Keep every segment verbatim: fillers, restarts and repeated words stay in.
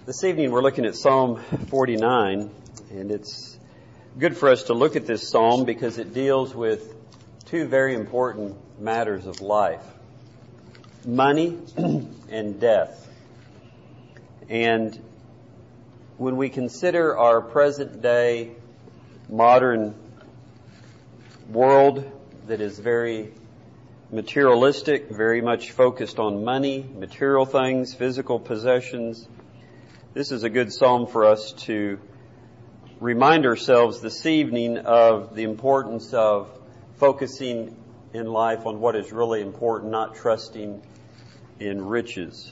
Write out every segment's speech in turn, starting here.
This evening we're looking at Psalm forty-nine, and it's good for us to look at this psalm because it deals with two very important matters of life: money and death. And when we consider our present day modern world that is very materialistic, very much focused on money, material things, physical possessions, this is a good psalm for us to remind ourselves this evening of the importance of focusing in life on what is really important, not trusting in riches.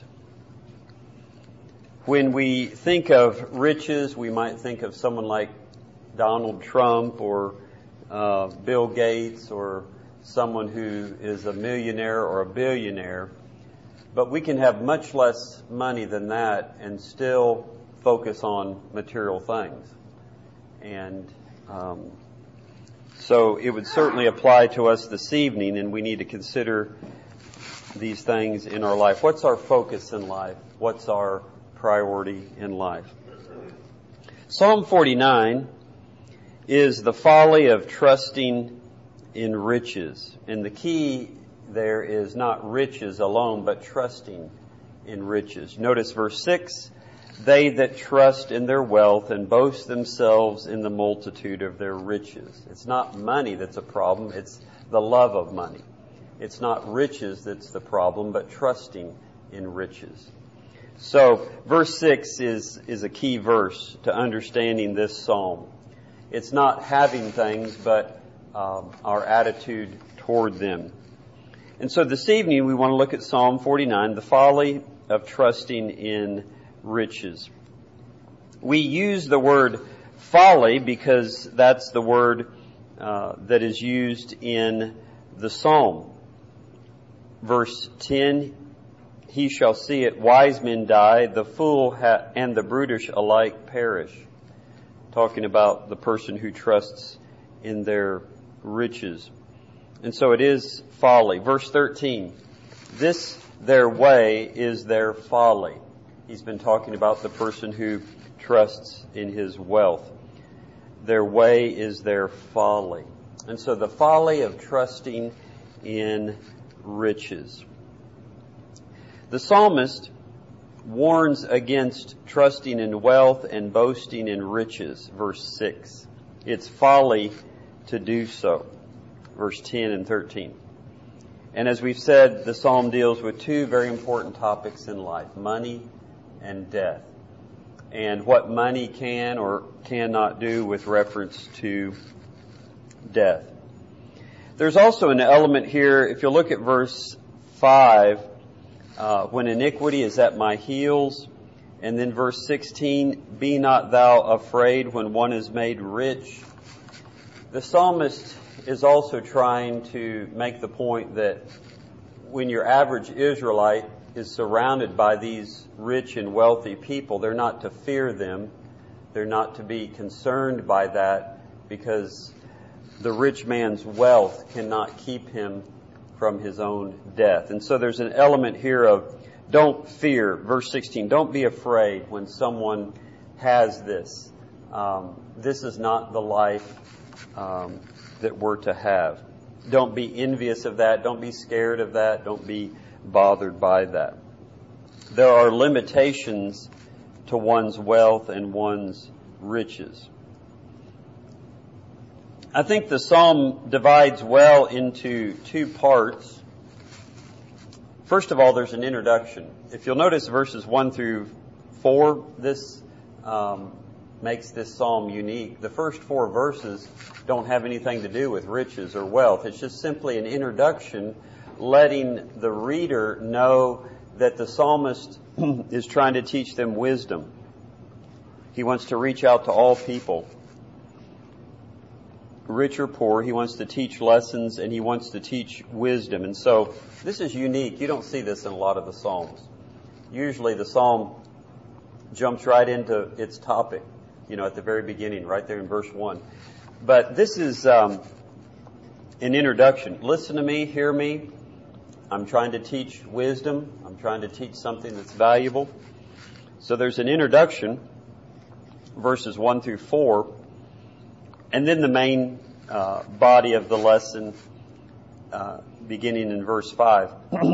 When we think of riches, we might think of someone like Donald Trump or uh, Bill Gates or someone who is a millionaire or a billionaire. But we can have much less money than that and still focus on material things. And um, so it would certainly apply to us this evening, and we need to consider these things in our life. What's our focus in life? What's our priority in life? Psalm forty-nine is the folly of trusting in riches. And the key there is not riches alone, but trusting in riches. Notice verse six, they that trust in their wealth and boast themselves in the multitude of their riches. It's not money that's a problem, it's the love of money. It's not riches that's the problem, but trusting in riches. So verse six is, is a key verse to understanding this psalm. It's not having things, but um, our attitude toward them. And so this evening we want to look at Psalm forty-nine, the folly of trusting in riches. We use the word folly because that's the word uh, that is used in the psalm. Verse ten, he shall see it, wise men die, the fool ha- and the brutish alike perish. Talking about the person who trusts in their riches. And so it is folly. Verse thirteen, this their way is their folly. He's been talking about the person who trusts in his wealth. Their way is their folly. And so the folly of trusting in riches. The psalmist warns against trusting in wealth and boasting in riches. Verse six. It's folly to do so. Verse ten and thirteen. And as we've said, the psalm deals with two very important topics in life: money and death. And what money can or cannot do with reference to death. There's also an element here, if you look at verse five, uh, when iniquity is at my heels. And then verse sixteen, be not thou afraid when one is made rich. The psalmist is also trying to make the point that when your average Israelite is surrounded by these rich and wealthy people, they're not to fear them. They're not to be concerned by that, because the rich man's wealth cannot keep him from his own death. And so there's an element here of don't fear. Verse sixteen, don't be afraid when someone has this. Um, this is not the life um, that we're to have. Don't be envious of that. Don't be scared of that. Don't be bothered by that. There are limitations to one's wealth and one's riches. I think the psalm divides well into two parts. First of all, there's an introduction. If you'll notice verses one through four, this um, makes this psalm unique. The first four verses don't have anything to do with riches or wealth. It's just simply an introduction letting the reader know that the psalmist is trying to teach them wisdom. He wants to reach out to all people, rich or poor. He wants to teach lessons, and he wants to teach wisdom. And so this is unique. You don't see this in a lot of the psalms. Usually the psalm jumps right into its topic, you know, at the very beginning, right there in verse one. But this is um, an introduction. Listen to me, hear me. I'm trying to teach wisdom. I'm trying to teach something that's valuable. So there's an introduction, verses one through four, and then the main uh, body of the lesson, uh, beginning in verse five.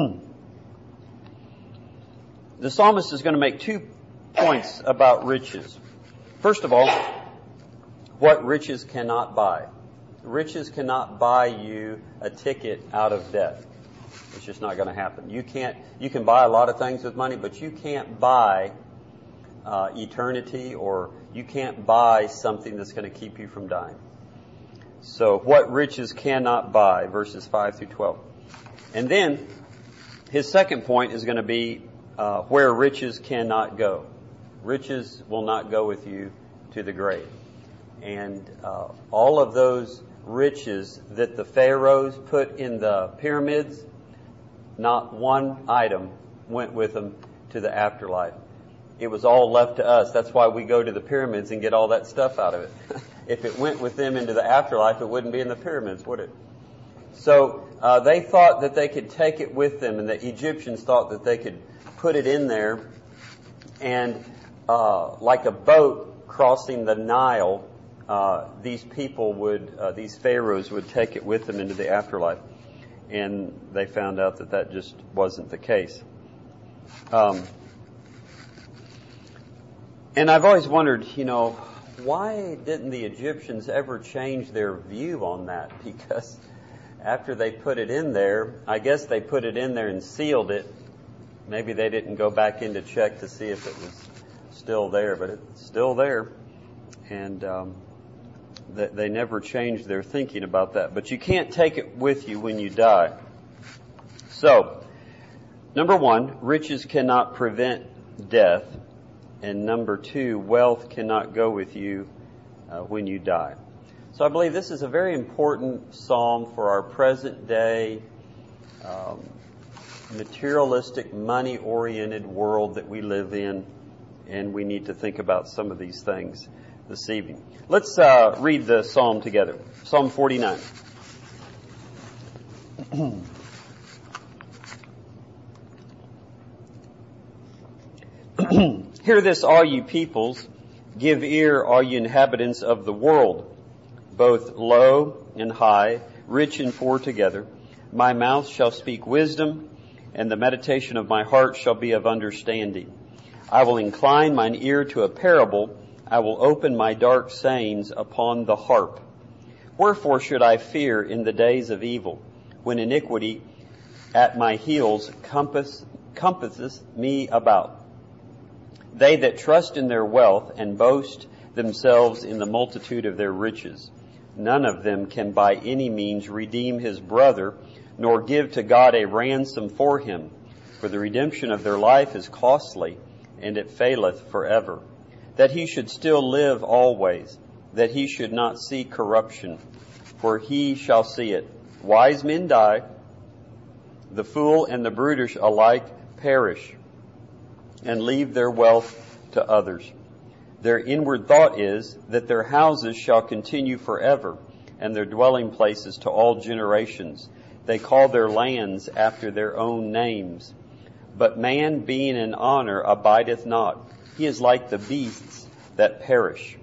The psalmist is going to make two points about riches. First of all, what riches cannot buy. Riches cannot buy you a ticket out of death. It's just not going to happen. You can't. You can buy a lot of things with money, but you can't buy uh, eternity, or you can't buy something that's going to keep you from dying. So, what riches cannot buy, verses five through twelve. And then, his second point is going to be uh, where riches cannot go. Riches will not go with you to the grave. And uh, all of those riches that the pharaohs put in the pyramids, not one item went with them to the afterlife. It was all left to us. That's why we go to the pyramids and get all that stuff out of it. If it went with them into the afterlife, it wouldn't be in the pyramids, would it? So uh, they thought that they could take it with them, and the Egyptians thought that they could put it in there, and uh, like a boat crossing the Nile, uh, these people would, uh, these pharaohs would take it with them into the afterlife. And they found out that that just wasn't the case. Um, and I've always wondered, you know, why didn't the Egyptians ever change their view on that? Because after they put it in there, I guess they put it in there and sealed it. Maybe they didn't go back in to check to see if it was still there, but it's still there. And um, they, they never changed their thinking about that. But you can't take it with you when you die. So, number one, riches cannot prevent death. And number two, wealth cannot go with you uh, when you die. So I believe this is a very important psalm for our present day, um, materialistic, money-oriented world that we live in. And we need to think about some of these things this evening. Let's uh, read the psalm together. Psalm forty-nine. Hear this, all you peoples. Give ear, all you inhabitants of the world, both low and high, rich and poor together. My mouth shall speak wisdom, and the meditation of my heart shall be of understanding. I will incline mine ear to a parable. I will open my dark sayings upon the harp. Wherefore should I fear in the days of evil, when iniquity at my heels compass, compasseth me about? They that trust in their wealth and boast themselves in the multitude of their riches, none of them can by any means redeem his brother, nor give to God a ransom for him. For the redemption of their life is costly, and it faileth forever. That he should still live always, that he should not see corruption, for he shall see it. Wise men die, the fool and the brutish alike perish, and leave their wealth to others. Their inward thought is that their houses shall continue forever, and their dwelling places to all generations. They call their lands after their own names. But man being in honor abideth not. He is like the beasts that perish.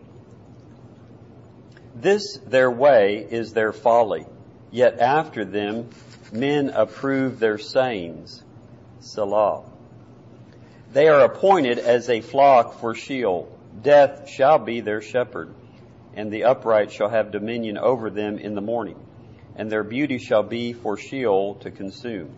This their way is their folly, yet after them men approve their sayings. Selah. They are appointed as a flock for Sheol. Death shall be their shepherd, and the upright shall have dominion over them in the morning, and their beauty shall be for Sheol to consume,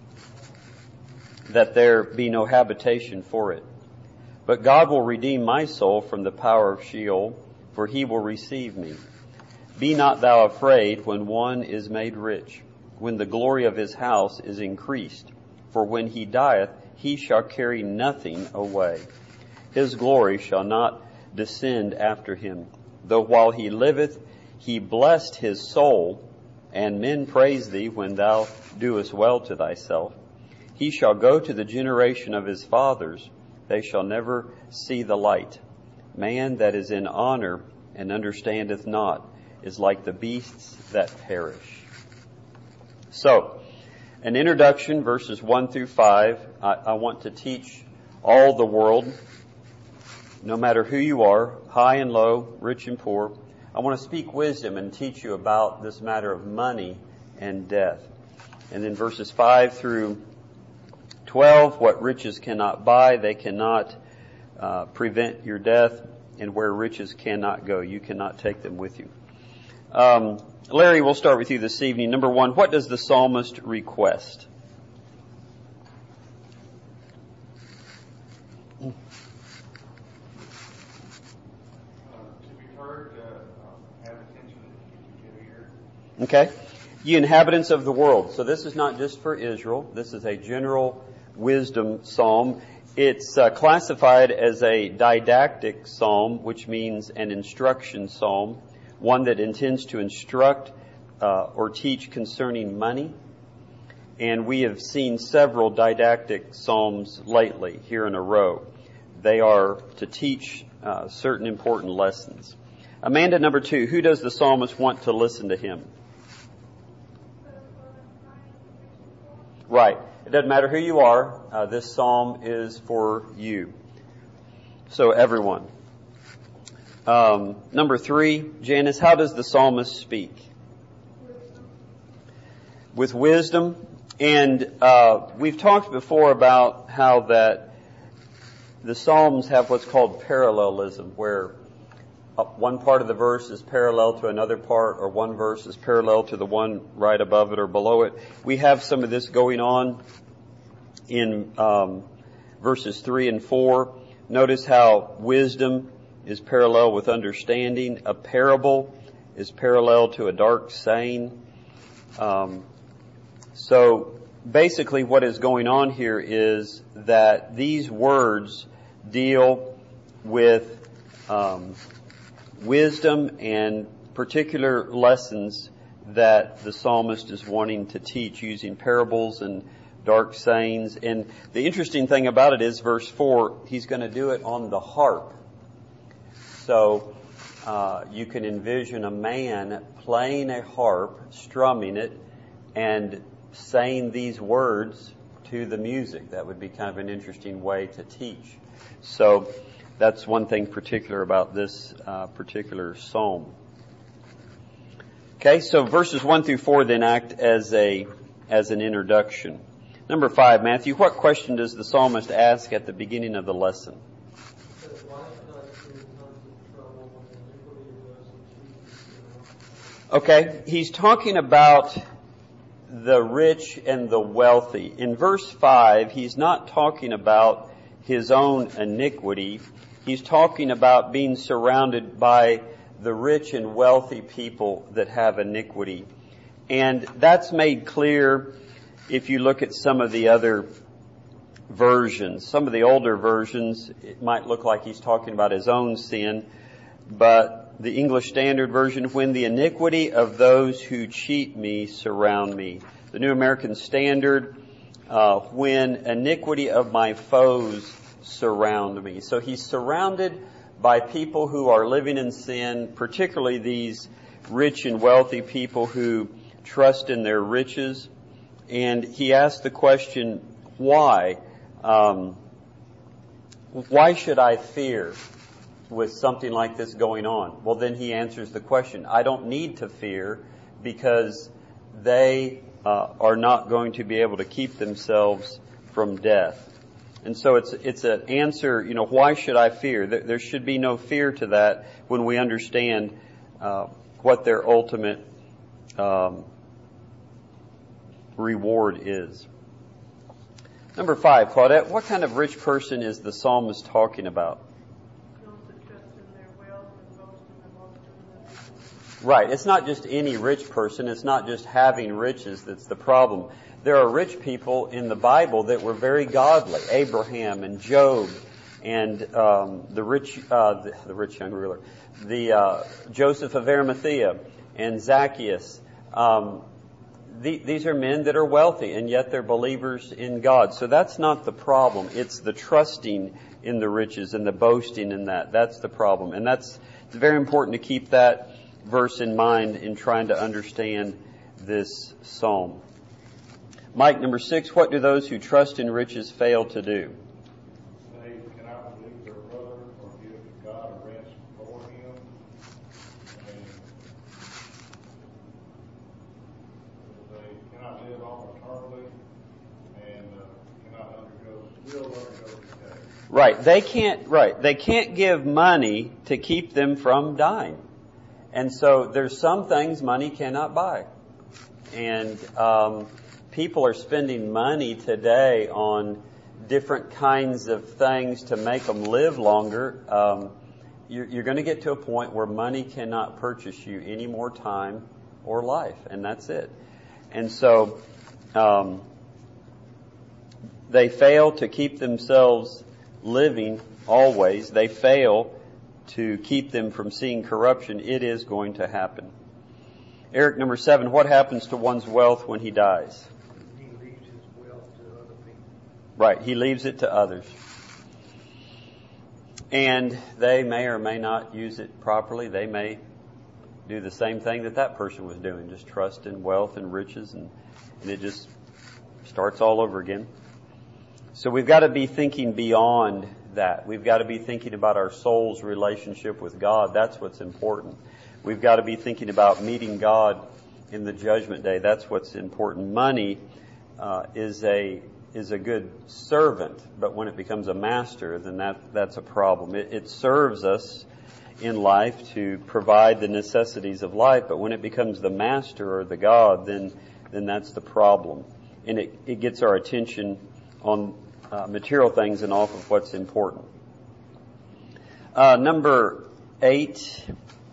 that there be no habitation for it. But God will redeem my soul from the power of Sheol, for he will receive me. Be not thou afraid when one is made rich, when the glory of his house is increased. For when he dieth, he shall carry nothing away. His glory shall not descend after him. Though while he liveth, he blessed his soul, and men praise thee when thou doest well to thyself. He shall go to the generation of his fathers. They shall never see the light. Man that is in honor and understandeth not is like the beasts that perish. So, an introduction, verses one through five. I, I want to teach all the world no matter who you are, high and low, rich and poor. I want to speak wisdom and teach you about this matter of money and death. And then verses five through twelve, what riches cannot buy, they cannot uh, prevent your death, and where riches cannot go, you cannot take them with you. Um, Larry, we'll start with you this evening. Number one, what does the psalmist request? Okay. Ye inhabitants of the world. So this is not just for Israel. This is a general wisdom psalm. It's uh, classified as a didactic psalm, which means an instruction psalm, one that intends to instruct uh, or teach concerning money. And we have seen several didactic psalms lately here in a row. They are to teach uh, certain important lessons. Amanda, number two, who does the psalmist want to listen to him? Right. It doesn't matter who you are. Uh, this psalm is for you. So everyone. Um, number three, Janice, how does the psalmist speak? With wisdom. And uh, we've talked before about how that the psalms have what's called parallelism, where one part of the verse is parallel to another part, or one verse is parallel to the one right above it or below it. We have some of this going on in um, verses three and four. Notice how wisdom is parallel with understanding. A parable is parallel to a dark saying. Um, so basically what is going on here is that these words deal with um, wisdom and particular lessons that the psalmist is wanting to teach using parables and dark sayings. And the interesting thing about it is verse four, he's going to do it on the harp. So uh, you can envision a man playing a harp, strumming it, and saying these words to the music. That would be kind of an interesting way to teach. So that's one thing particular about this uh, particular psalm. Okay, so verses one through four then act as a as an introduction. Number five, Matthew, what question does the psalmist ask at the beginning of the lesson? Okay, he's talking about the rich and the wealthy. In verse five, he's not talking about his own iniquity. He's talking about being surrounded by the rich and wealthy people that have iniquity. And that's made clear if you look at some of the other versions. Some of the older versions, it might look like he's talking about his own sin, but the English Standard Version, when the iniquity of those who cheat me surround me. The New American Standard, uh, when iniquity of my foes surround me. So he's surrounded by people who are living in sin, particularly these rich and wealthy people who trust in their riches. And he asks the question, why? Um, why should I fear with something like this going on? Well, then he answers the question, I don't need to fear because they uh, are not going to be able to keep themselves from death. And so it's it's an answer, you know, why should I fear? There, there should be no fear to that when we understand uh, what their ultimate um, reward is. Number five, Claudette, what kind of rich person is the psalmist talking about? Right. It's not just any rich person. It's not just having riches that's the problem. There are rich people in the Bible that were very godly. Abraham and Job and um, the rich, uh, the, the rich young ruler, the uh, Joseph of Arimathea and Zacchaeus. Um, the, these are men that are wealthy, and yet they're believers in God. So that's not the problem. It's the trusting in the riches and the boasting in that. That's the problem. And that's it's very important to keep that verse in mind in trying to understand this psalm. Mike, number six, what do those who trust in riches fail to do? They cannot believe their brother or give eternally and uh, cannot undergo, will undergo decay. Right. They can't, right. They can't give money to keep them from dying. And so there's some things money cannot buy. And um, people are spending money today on different kinds of things to make them live longer. Um, you're, you're going to get to a point where money cannot purchase you any more time or life, and that's it. And so um, they fail to keep themselves living always. They fail to keep them from seeing corruption. It is going to happen. Eric, number seven, what happens to one's wealth when he dies? He leaves his wealth to other people. Right, he leaves it to others. And they may or may not use it properly. They may do the same thing that that person was doing, just trust in wealth and riches, and, and it just starts all over again. So we've got to be thinking beyond that. We've got to be thinking about our soul's relationship with God. That's what's important. We've got to be thinking about meeting God in the judgment day. That's what's important. Money uh, is a is a good servant, but when it becomes a master, then that that's a problem. It, it serves us in life to provide the necessities of life, but when it becomes the master or the God, then then that's the problem. And it, it gets our attention on uh, material things and off of what's important. Uh, number eight,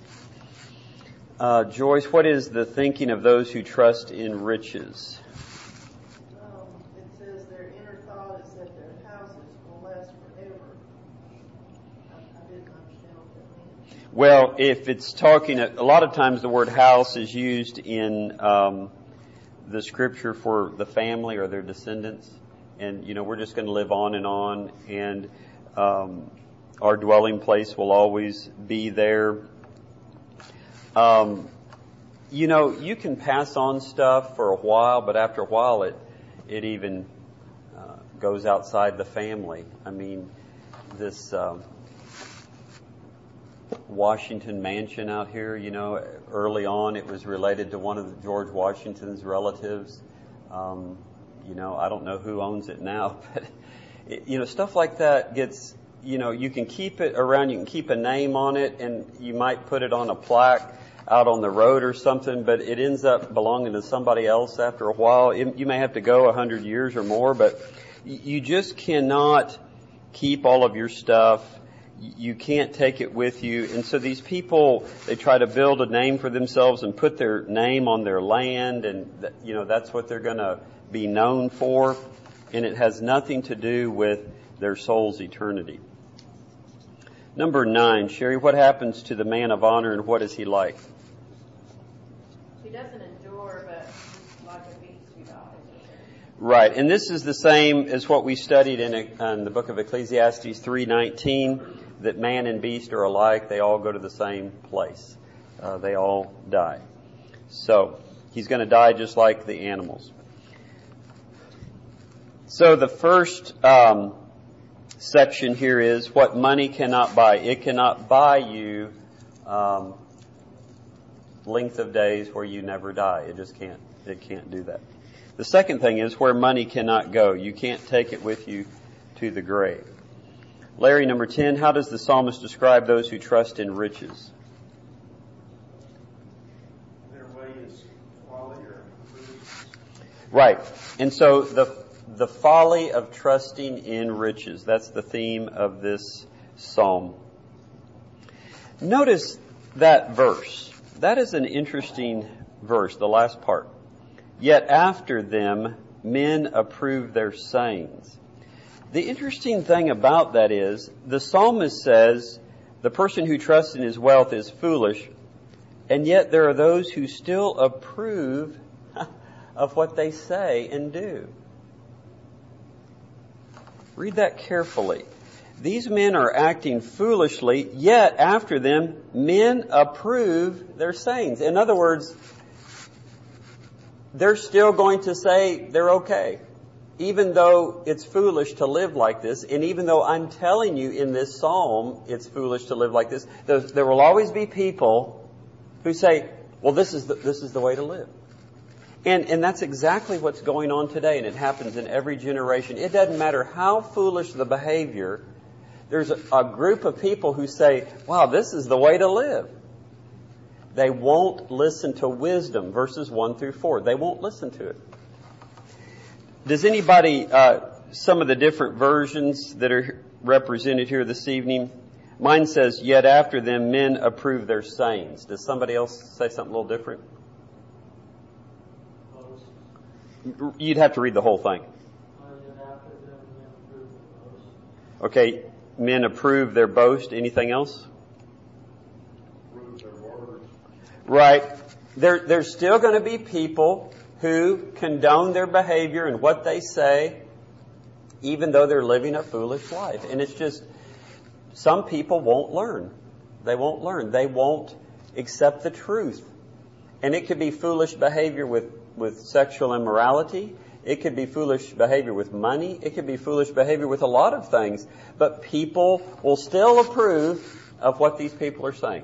uh, Joyce, what is the thinking of those who trust in riches? Um, it says their inner thought is that their houses will last forever. I, I didn't understand what that meant. Well, if it's talking, a lot of times the word house is used in um, the scripture for the family or their descendants. And, you know, we're just going to live on and on, and um, our dwelling place will always be there. Um, you know, you can pass on stuff for a while, but after a while it it even uh, goes outside the family. I mean, this um, Washington mansion out here, you know, early on it was related to one of the George Washington's relatives. Um, You know, I don't know who owns it now, but, it, you know, stuff like that gets, you know, you can keep it around, you can keep a name on it, and you might put it on a plaque out on the road or something, but it ends up belonging to somebody else after a while. It, you may have to go a hundred years or more, but you just cannot keep all of your stuff. You can't take it with you. And so these people, they try to build a name for themselves and put their name on their land, and, you know, that's what they're going to be known for, and it has nothing to do with their soul's eternity. Number nine, Sherry, what happens to the man of honor, and what is he like? He doesn't endure, but like a beast he dies. Right, and this is the same as what we studied in, a, in the book of Ecclesiastes three nineteen, that man and beast are alike. They all go to the same place. Uh, they all die. So he's going to die just like the animals. So the first um, section here is what money cannot buy. It cannot buy you um, length of days where you never die. It just can't. It can't do that. The second thing is where money cannot go. You can't take it with you to the grave. Larry, number ten, how does the psalmist describe those who trust in riches? Their way is folly or foolishness. Right. And so the The folly of trusting in riches. That's the theme of this psalm. Notice that verse. That is an interesting verse, the last part. Yet after them, men approve their sayings. The interesting thing about that is, the psalmist says, the person who trusts in his wealth is foolish, and yet there are those who still approve of what they say and do. Read that carefully. These men are acting foolishly, yet after them, men approve their sayings. In other words, they're still going to say they're okay, even though it's foolish to live like this, and even though I'm telling you in this psalm it's foolish to live like this, there, there will always be people who say, well, this is the, this is the way to live. And, and that's exactly what's going on today, and it happens in every generation. It doesn't matter how foolish the behavior. There's a, a group of people who say, wow, this is the way to live. They won't listen to wisdom, verses one through four. They won't listen to it. Does anybody, uh, some of the different versions that are represented here this evening, mine says, yet after them men approve their sayings. Does somebody else say something a little different? You'd have to read the whole thing. Okay, men approve their boast. Anything else? Approve their words. Right. There, there's still going to be people who condone their behavior and what they say, even though they're living a foolish life. And it's just, some people won't learn. They won't learn. They won't accept the truth. And it could be foolish behavior with with sexual immorality. It could be foolish behavior with money. It could be foolish behavior with a lot of things. But people will still approve of what these people are saying.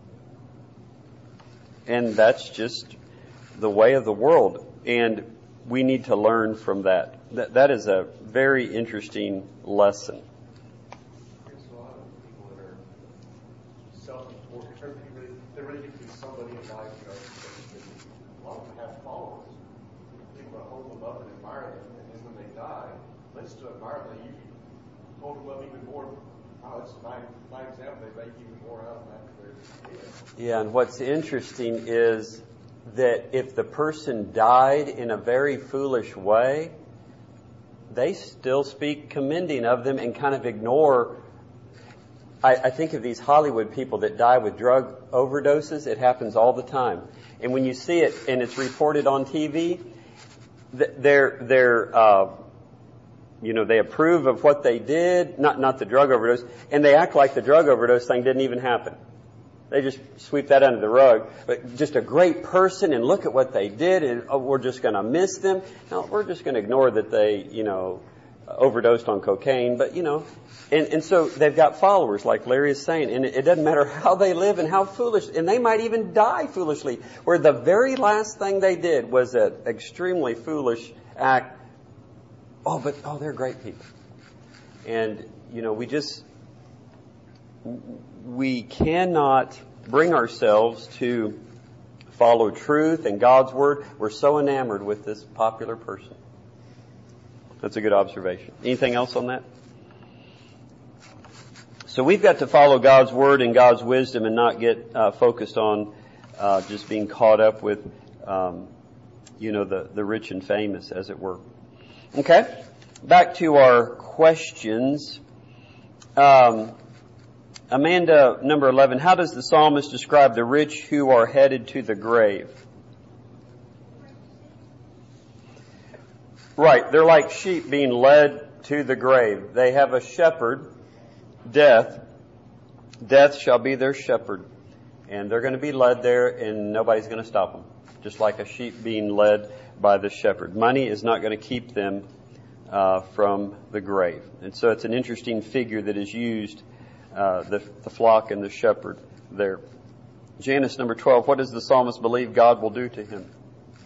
And that's just the way of the world. And we need to learn from that. That, that is a very interesting lesson. There's a lot of people that are self-important. They're ready to be somebody in life. You know, a lot of them have followers. People that hold them up and admire them, and then when they die, let's to admire them. They usually hold them up even more. Wow, it's my my example. They make even more out of them after they're dead. Yeah, and what's interesting is that if the person died in a very foolish way, they still speak commending of them and kind of ignore. I, I think of these Hollywood people that die with drug overdoses. It happens all the time. And when you see it and it's reported on T V, they're, they're, uh, you know, they approve of what they did, not, not the drug overdose, and they act like the drug overdose thing didn't even happen. They just sweep that under the rug. But just a great person, and look at what they did, and oh, we're just going to miss them. No, we're just going to ignore that they, you know, overdosed on cocaine. But, you know, and, and so they've got followers, like Larry is saying, and it, it doesn't matter how they live and how foolish, and they might even die foolishly, where the very last thing they did was an extremely foolish act. Oh, but, oh, they're great people. And, you know, we just, we cannot bring ourselves to follow truth and God's Word. We're so enamored with this popular person. That's a good observation. Anything else on that? So we've got to follow God's Word and God's wisdom and not get uh, focused on uh, just being caught up with, um, you know, the, the rich and famous, as it were. Okay, back to our questions. Um, Amanda, number eleven, how does the psalmist describe the rich who are headed to the grave? Right, they're like sheep being led to the grave. They have a shepherd, death. Death shall be their shepherd. And they're going to be led there, and nobody's going to stop them. Just like a sheep being led by the shepherd. Money is not going to keep them uh, from the grave. And so it's an interesting figure that is used, uh, the, the flock and the shepherd there. Janice, number twelve, what does the psalmist believe God will do to him?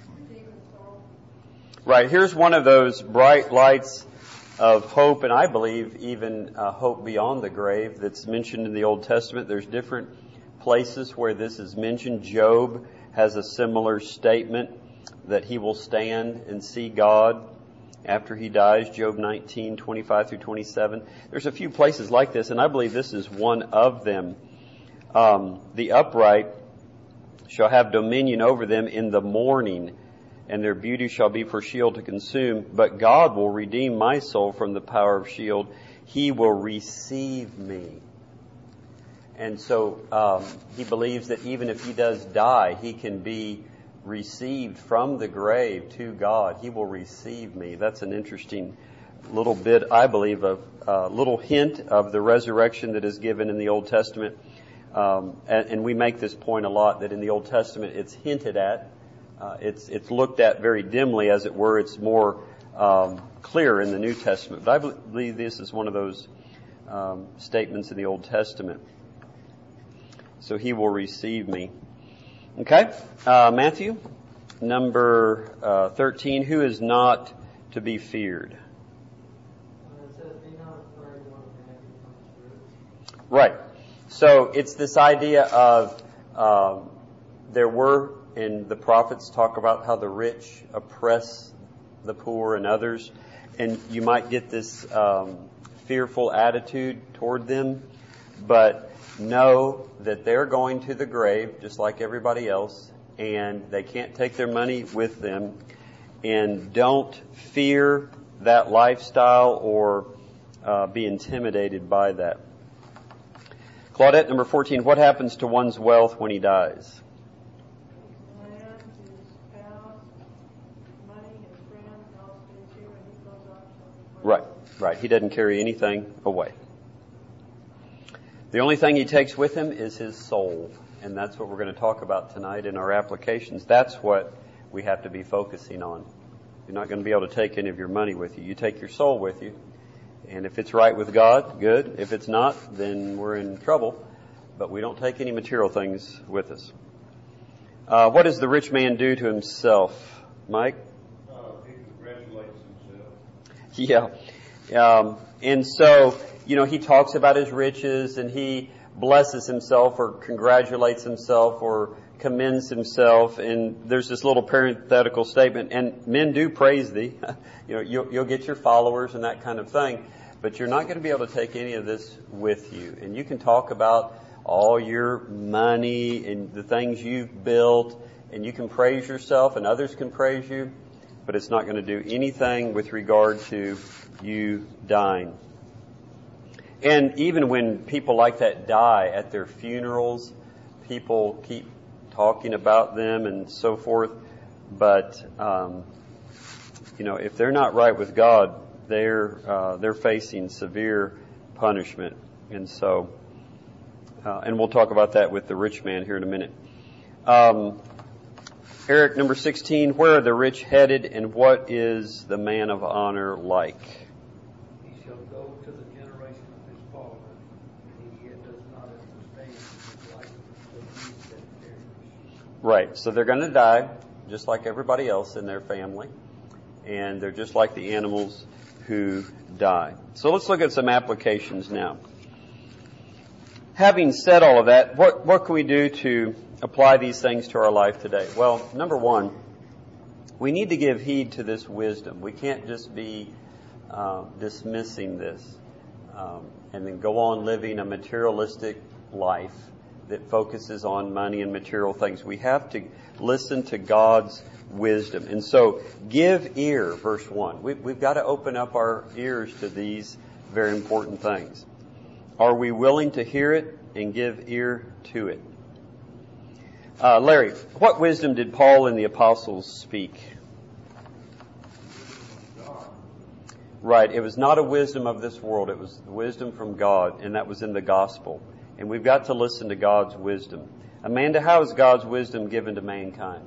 Right, here's one of those bright lights of hope, and I believe even uh, hope beyond the grave that's mentioned in the Old Testament. There's different places where this is mentioned. Job has a similar statement that he will stand and see God after he dies. Job nineteen, twenty-five through twenty-seven. There's a few places like this, and I believe this is one of them. Um, the upright shall have dominion over them in the morning, and their beauty shall be for shield to consume. But God will redeem my soul from the power of shield. He will receive me. And so um, he believes that even if he does die, he can be received from the grave to God. He will receive me. That's an interesting little bit, I believe, a uh, little hint of the resurrection that is given in the Old Testament. Um, and, and we make this point a lot, that in the Old Testament it's hinted at. Uh, it's it's looked at very dimly, as it were. It's more um, clear in the New Testament. But I believe this is one of those um, statements in the Old Testament. So he will receive me. Okay, uh, Matthew, number uh, thirteen, who is not to be feared? Right. So it's this idea of um, there were, and the prophets talk about how the rich oppress the poor and others, and you might get this um, fearful attitude toward them, but know that they're going to the grave just like everybody else, and they can't take their money with them, and don't fear that lifestyle or uh, be intimidated by that. Claudette, number fourteen, what happens to one's wealth when he dies? Land, his house, money, his friends, all stays here, and he goes off somewhere. Right, right. He doesn't carry anything away. The only thing he takes with him is his soul, and that's what we're going to talk about tonight in our applications. That's what we have to be focusing on. You're not going to be able to take any of your money with you. You take your soul with you. And if it's right with God, good. If it's not, then we're in trouble. But we don't take any material things with us. Uh, what does the rich man do to himself? Mike? Uh, he congratulates himself. Yeah. Um, and so, you know, he talks about his riches and he blesses himself or congratulates himself or commends himself. And there's this little parenthetical statement, and men do praise thee. You know, you'll, you'll get your followers and that kind of thing. But you're not going to be able to take any of this with you. And you can talk about all your money and the things you've built, and you can praise yourself and others can praise you, but it's not going to do anything with regard to you dying. And even when people like that die at their funerals, people keep talking about them and so forth. But, um, you know, if they're not right with God, they're uh, they're facing severe punishment. And so, uh, and we'll talk about that with the rich man here in a minute. Um, Eric, number sixteen, where are the rich headed, and what is the man of honor like? He shall go to the generation of his father, and he yet does not understand his life, but he that perishes. Right, so they're going to die just like everybody else in their family, and they're just like the animals who die. So let's look at some applications now. Having said all of that, what, what can we do to apply these things to our life today? Well, number one, we need to give heed to this wisdom. We can't just be uh, dismissing this um, and then go on living a materialistic life that focuses on money and material things. We have to listen to God's wisdom. And so, give ear, verse one. We, we've got to open up our ears to these very important things. Are we willing to hear it and give ear to it? Uh, Larry, what wisdom did Paul and the apostles speak? Right, it was not a wisdom of this world. It was wisdom from God, and that was in the gospel. And we've got to listen to God's wisdom. Amanda, how is God's wisdom given to mankind?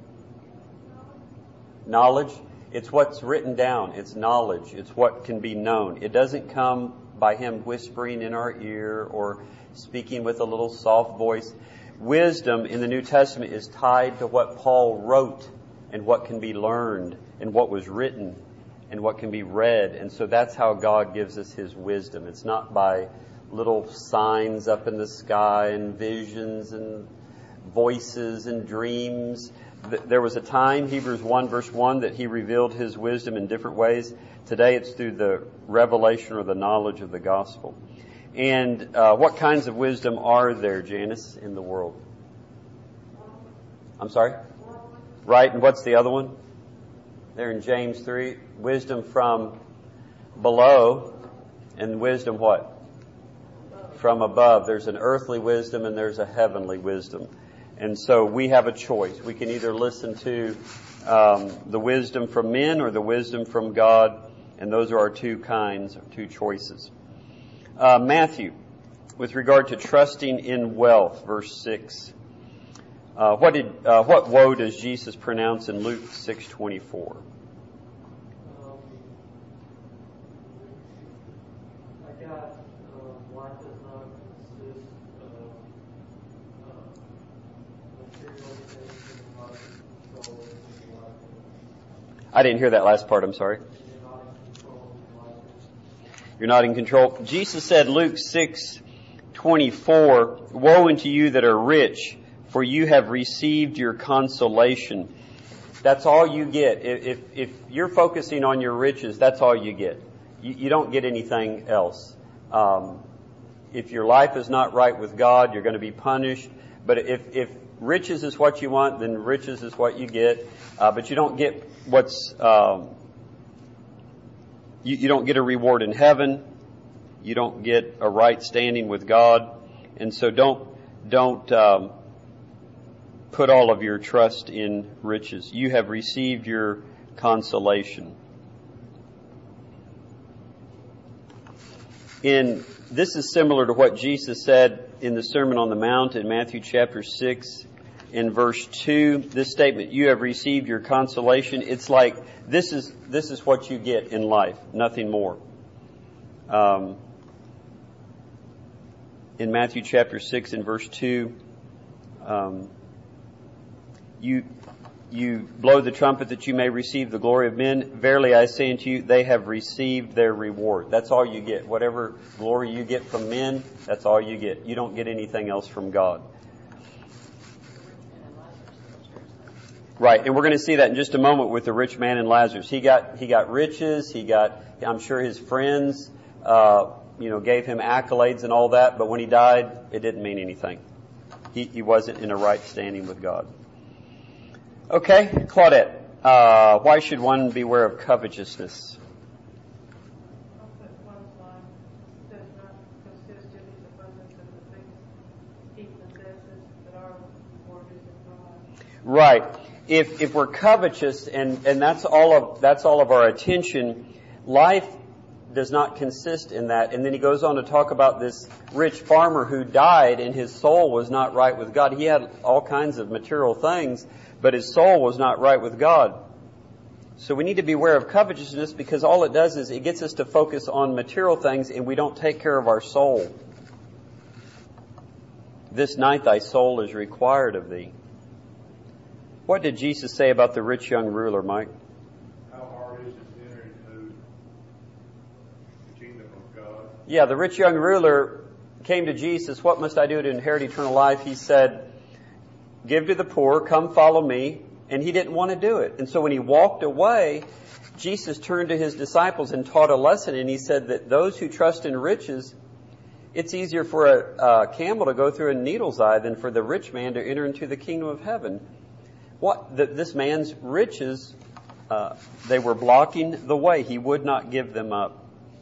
Knowledge. It's what's written down. It's knowledge. It's what can be known. It doesn't come by Him whispering in our ear or speaking with a little soft voice. Wisdom in the New Testament is tied to what Paul wrote and what can be learned and what was written and what can be read. And so that's how God gives us His wisdom. It's not by little signs up in the sky and visions and voices and dreams. There was a time, Hebrews one verse one, that He revealed His wisdom in different ways. Today it's through the revelation or the knowledge of the gospel. And uh, what kinds of wisdom are there, Janice, in the world? I'm sorry? Right, and what's the other one? There in James three, wisdom from below, and wisdom what? From above. There's an earthly wisdom and there's a heavenly wisdom. And so we have a choice. We can either listen to um, the wisdom from men or the wisdom from God, and those are our two kinds, two choices. Uh, Matthew, with regard to trusting in wealth, verse six. Uh, what did uh, what woe does Jesus pronounce in Luke six twenty-four? Um, I got uh, life does not consist of uh, material things in life, so I didn't hear that last part, I'm sorry. You're not in control. Jesus said, Luke six twenty-four, woe unto you that are rich, for you have received your consolation. That's all you get. If, if, if you're focusing on your riches, that's all you get. You, you don't get anything else. Um, if your life is not right with God, you're going to be punished. But if, if riches is what you want, then riches is what you get. Uh, but you don't get what's, um, you, you don't get a reward in heaven. You don't get a right standing with God. And so don't, don't, um, put all of your trust in riches. You have received your consolation. In, this is similar to what Jesus said in the Sermon on the Mount in Matthew chapter six in verse two. This statement, you have received your consolation. It's like, this is, this is what you get in life, nothing more. Um, in Matthew chapter six in verse two, um, You, you blow the trumpet that you may receive the glory of men. Verily I say unto you, they have received their reward. That's all you get. Whatever glory you get from men, that's all you get. You don't get anything else from God. Right, and we're going to see that in just a moment with the rich man and Lazarus. He got he got riches. He got, I'm sure his friends, uh, you know, gave him accolades and all that. But when he died, it didn't mean anything. He, he wasn't in a right standing with God. Okay, Claudette, uh, why should one beware of covetousness? Right. If if we're covetous and, and that's all of that's all of our attention, life does not consist in that. And then he goes on to talk about this rich farmer who died and his soul was not right with God. He had all kinds of material things, but his soul was not right with God. So we need to beware of covetousness because all it does is it gets us to focus on material things and we don't take care of our soul. This night thy soul is required of thee. What did Jesus say about the rich young ruler, Mike? How hard is it to enter into the kingdom of God? Yeah, the rich young ruler came to Jesus. What must I do to inherit eternal life? He said, give to the poor, come follow me. And he didn't want to do it. And so when he walked away, Jesus turned to his disciples and taught a lesson. And he said that those who trust in riches, it's easier for a, a camel to go through a needle's eye than for the rich man to enter into the kingdom of heaven. What the, this man's riches, uh, they were blocking the way. He would not give them up.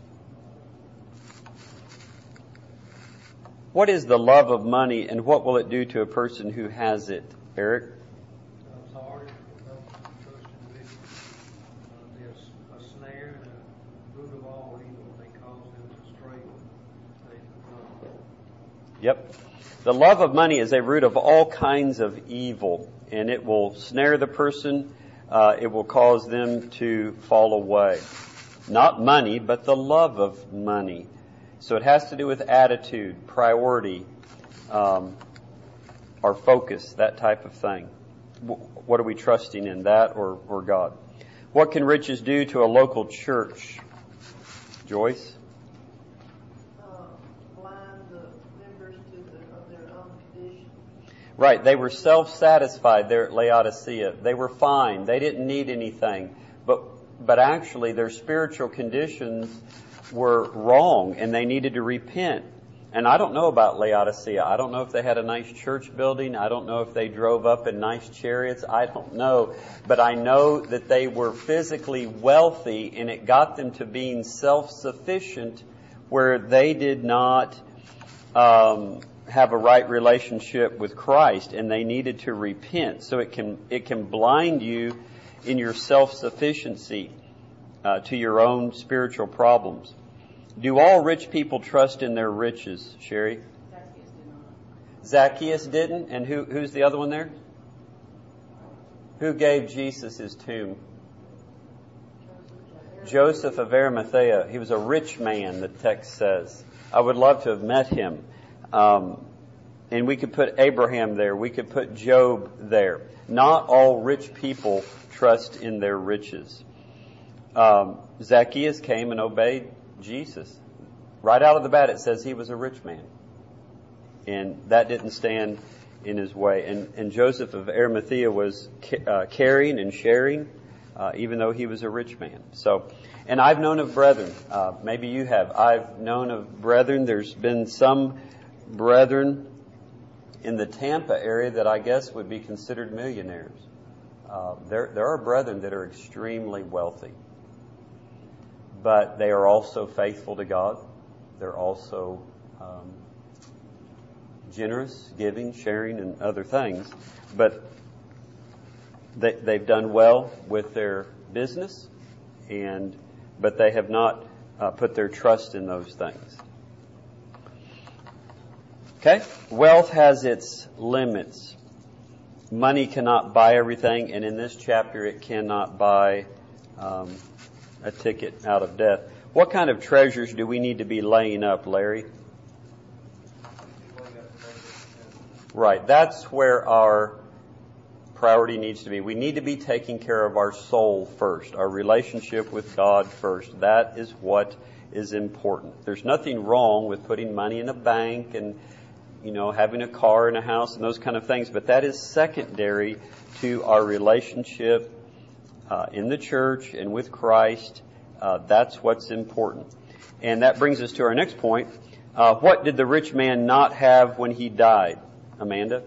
What is the love of money and what will it do to a person who has it? Eric? It's hard to trust in riches. There's a snare and a root of all evil. They cause them to stray. They, Yep. The love of money is a root of all kinds of evil, and it will snare the person. Uh, it will cause them to fall away. Not money, but the love of money. So it has to do with attitude, priority, um, our focus, that type of thing. W- what are we trusting in, that or, or God? What can riches do to a local church? Joyce? Right, they were self-satisfied there at Laodicea. They were fine. They didn't need anything. But but actually their spiritual conditions were wrong and they needed to repent. And I don't know about Laodicea. I don't know if they had a nice church building. I don't know if they drove up in nice chariots. I don't know. But I know that they were physically wealthy and it got them to being self-sufficient where they did not um have a right relationship with Christ and they needed to repent. So it can it can blind you in your self-sufficiency uh, to your own spiritual problems. Do all rich people trust in their riches, Sherry? Zacchaeus did not. Zacchaeus didn't? And who who's the other one there? Who gave Jesus his tomb? Joseph of Arimathea. He was a rich man, the text says. I would love to have met him. Um, and we could put Abraham there. We could put Job there. Not all rich people trust in their riches. Um, Zacchaeus came and obeyed Jesus. Right out of the bat, it says he was a rich man. And that didn't stand in his way. And, and Joseph of Arimathea was uh, caring and sharing, uh, even though he was a rich man. So, and I've known of brethren. Uh, maybe you have. I've known of brethren. There's been some brethren in the Tampa area that I guess would be considered millionaires. Uh, there, there are brethren that are extremely wealthy, but they are also faithful to God. They're also um, generous, giving, sharing, and other things. But they, they've done well with their business, and but they have not uh, put their trust in those things. Okay? Wealth has its limits. Money cannot buy everything, and in this chapter it cannot buy um, a ticket out of death. What kind of treasures do we need to be laying up, Larry? Right. That's where our priority needs to be. We need to be taking care of our soul first, our relationship with God first. That is what is important. There's nothing wrong with putting money in a bank and, you know, having a car and a house and those kind of things, but that is secondary to our relationship uh, in the church and with Christ. Uh, that's what's important. And that brings us to our next point. Uh, what did the rich man not have when he died? Amanda?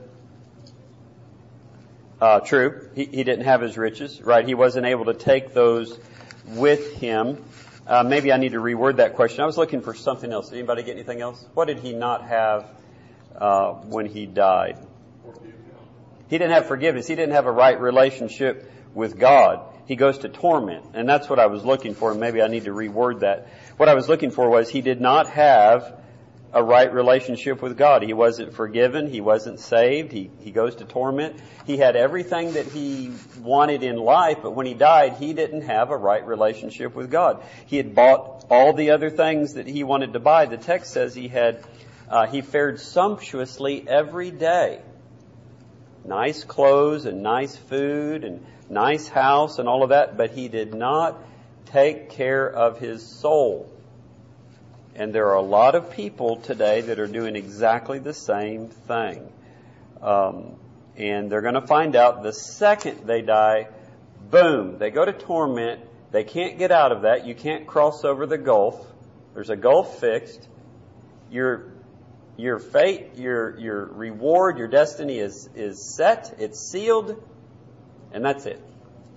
Uh, true. He, he didn't have his riches, right? He wasn't able to take those with him. Uh, maybe I need to reword that question. I was looking for something else. Anybody get anything else? What did he not have uh, when he died? He didn't have forgiveness. He didn't have a right relationship with God. He goes to torment. And that's what I was looking for. And maybe I need to reword that. What I was looking for was he did not have a right relationship with God. He wasn't forgiven. He wasn't saved. He, he goes to torment. He had everything that he wanted in life, but when he died, he didn't have a right relationship with God. He had bought all the other things that he wanted to buy. The text says he had, uh, he fared sumptuously every day. Nice clothes and nice food and nice house and all of that, but he did not take care of his soul. And there are a lot of people today that are doing exactly the same thing. Um, and they're going to find out the second they die, boom, they go to torment. They can't get out of that. You can't cross over the gulf. There's a gulf fixed. Your your fate, your your reward, your destiny is is set. It's sealed, and that's it.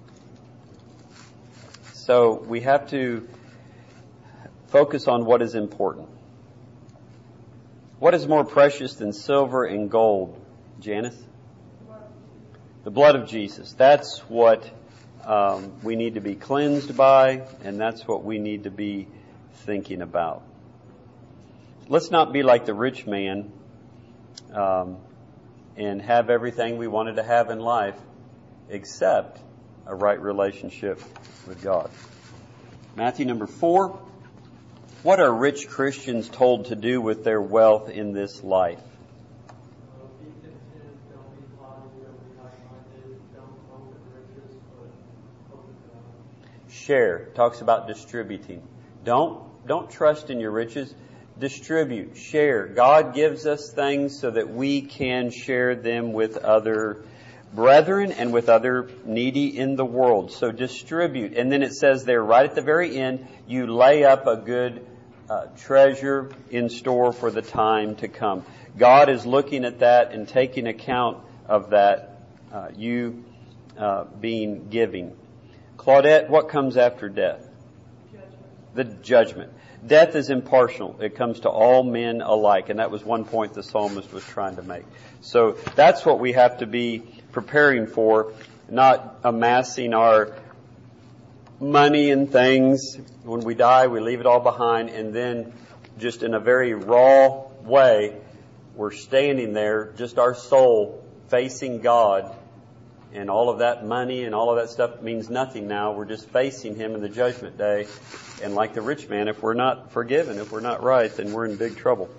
So we have to focus on what is important. What is more precious than silver and gold, Janice? The blood of Jesus. That's what um, we need to be cleansed by, and that's what we need to be thinking about. Let's not be like the rich man um, and have everything we wanted to have in life except a right relationship with God. Matthew number four. What are rich Christians told to do with their wealth in this life? Be content, don't be haughty, don't be high-minded, don't hope in riches, but hope in God. Share. Talks about distributing. Don't, don't trust in your riches. Distribute. Share. God gives us things so that we can share them with other brethren and with other needy in the world. So distribute. And then it says there right at the very end, you lay up a good uh, treasure in store for the time to come. God is looking at that and taking account of that, uh, you uh, being giving. Claudette, what comes after death? Judgment. The judgment. Death is impartial. It comes to all men alike. And that was one point the psalmist was trying to make. So that's what we have to be preparing for, not amassing our money and things. When we die, we leave it all behind, and then just in a very raw way, we're standing there, just our soul facing God, and all of that money and all of that stuff means nothing now. We're just facing Him in the judgment day. And like the rich man, if we're not forgiven, if we're not right, then we're in big trouble.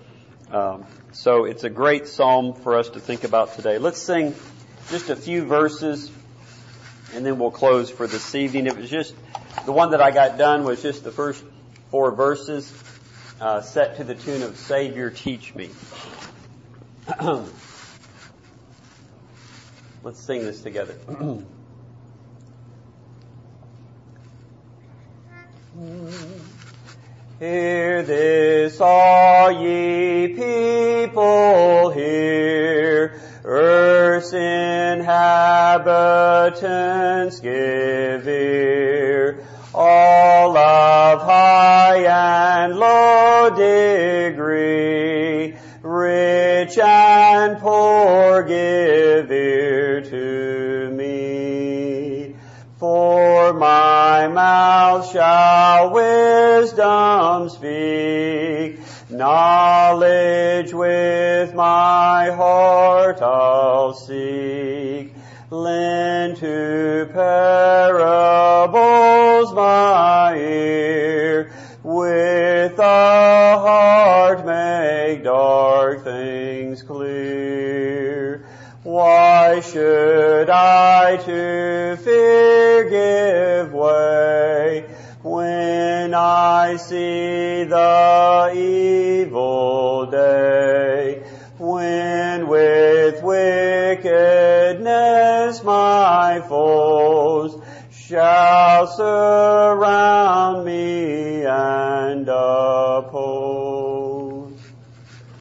Um, so it's a great psalm for us to think about today. Let's sing just a few verses, and then we'll close for this evening. It was just, the one that I got done was just the first four verses, uh, set to the tune of Savior, Teach Me. Let's sing this together. Hear this, all ye people, hear. Earth's inhabitants, give ear. All of high and low degree, rich and poor, give ear to me. For my mouth shall wisdom speak, knowledge with my heart I'll seek. Lend to parables my ear, with a heart make dark things clear. Why should I to fear give way, when I see the evil day, when with wickedness my foes shall surround me and